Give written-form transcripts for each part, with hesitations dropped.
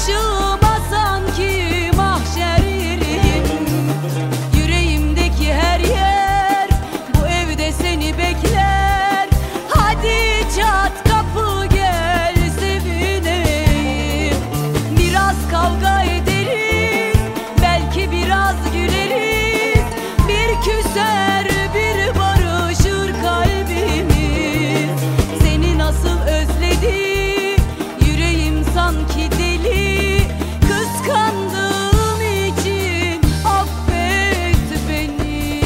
başıma sanki mahşer yeriyim. Yüreğimdeki her yer bu evde seni bekler. Hadi çat kapı gel sevineyim. Biraz kavga ederiz, belki biraz güleriz. Bir küser bir barışır kalbimiz. Seni nasıl özledim, yüreğim sanki deli. Kıskandığım için affet beni.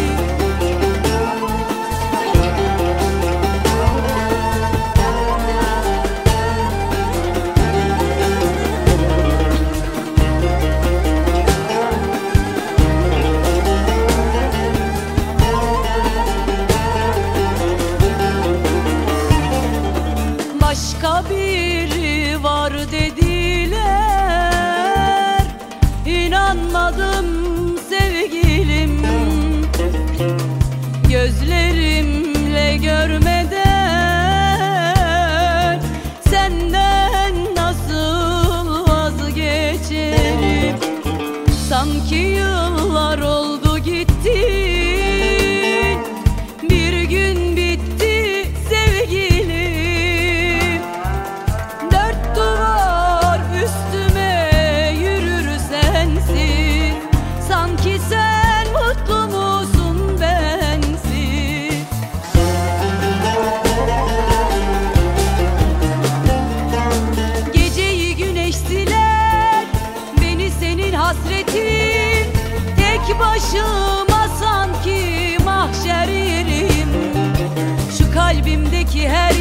Başka biri var dediler, İnanmadım sevgilim. Gözlerimle görmeden senden nasıl vazgeçerim? Sanki yıllar oldu gittin, bir gün bitti sevgilim. Dört duvar üstüme yürür sensiz. Sanki sen mutlu musun bensiz? Geceyi güneş siler, beni senin hasretin. Tek başıma sanki mahşer yerim. Şu kalbimdeki her